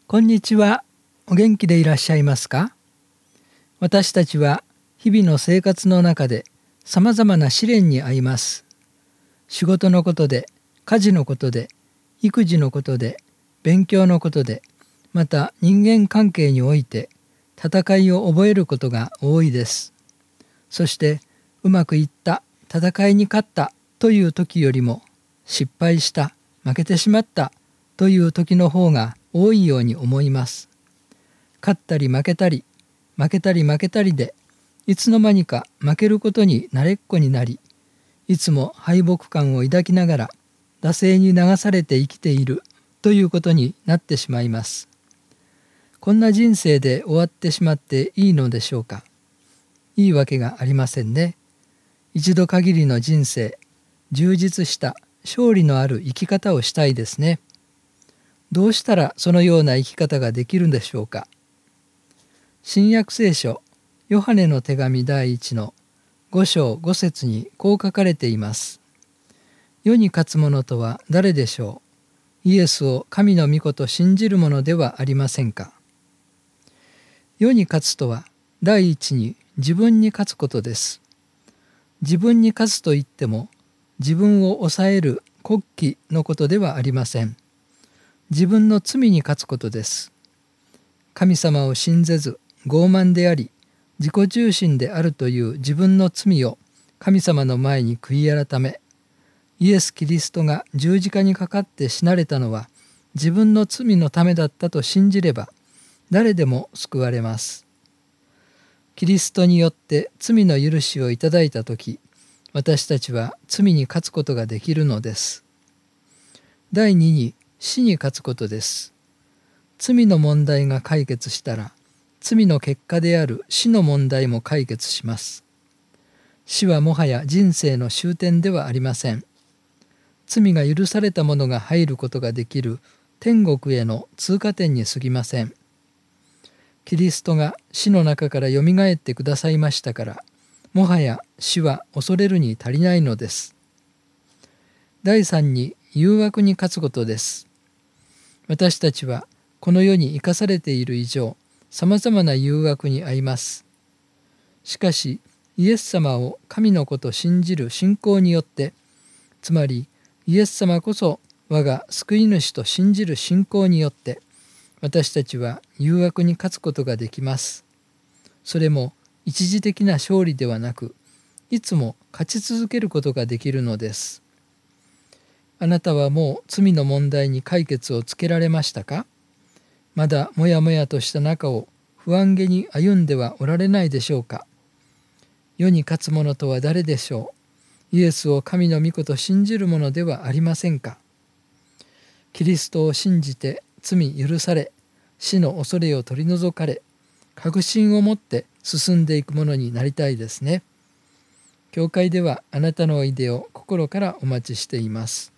こんにちは。お元気でいらっしゃいますか？私たちは日々の生活の中でさまざまな試練に遭います。仕事のことで、家事のことで、育児のことで、勉強のことで、また人間関係において戦いを覚えることが多いです。そしてうまくいった、戦いに勝ったという時よりも失敗した、負けてしまったという時の方が多いように思います。勝ったり負けたり、負けたり負けたりで、いつの間にか負けることに慣れっこになり、いつも敗北感を抱きながら惰性に流されて生きているということになってしまいます。こんな人生で終わってしまっていいのでしょうか？いいわけがありませんね。一度限りの人生、充実した勝利のある生き方をしたいですね。どうしたらそのような生き方ができるんでしょうか？新約聖書ヨハネの手紙第1の5章5節にこう書かれています。世に勝つ者とは誰でしょう？イエスを神の御子と信じる者ではありませんか？世に勝つとは第一に自分に勝つことです。自分に勝つといっても自分を抑える国旗のことではありません。自分の罪に勝つことです。神様を信ぜず傲慢であり自己中心であるという自分の罪を神様の前に悔い改め、イエス・キリストが十字架にかかって死なれたのは自分の罪のためだったと信じれば誰でも救われます。キリストによって罪の許しをいただいたとき、私たちは罪に勝つことができるのです。第二に死に勝つことです。罪の問題が解決したら、罪の結果である死の問題も解決します。死はもはや人生の終点ではありません。罪が許された者が入ることができる天国への通過点に過ぎません。キリストが死の中からよみがえってくださいましたから、もはや死は恐れるに足りないのです。第三に誘惑に勝つことです。私たちはこの世に生かされている以上、さまざまな誘惑に遭います。しかし、イエス様を神の子と信じる信仰によって、つまりイエス様こそ我が救い主と信じる信仰によって、私たちは誘惑に勝つことができます。それも一時的な勝利ではなく、いつも勝ち続けることができるのです。あなたはもう罪の問題に解決をつけられましたか？まだもやもやとした中を不安げに歩んではおられないでしょうか？世に勝つ者とは誰でしょう？イエスを神の御子と信じる者ではありませんか？キリストを信じて罪許され、死の恐れを取り除かれ、確信を持って進んでいくものになりたいですね。教会ではあなたのおいでを心からお待ちしています。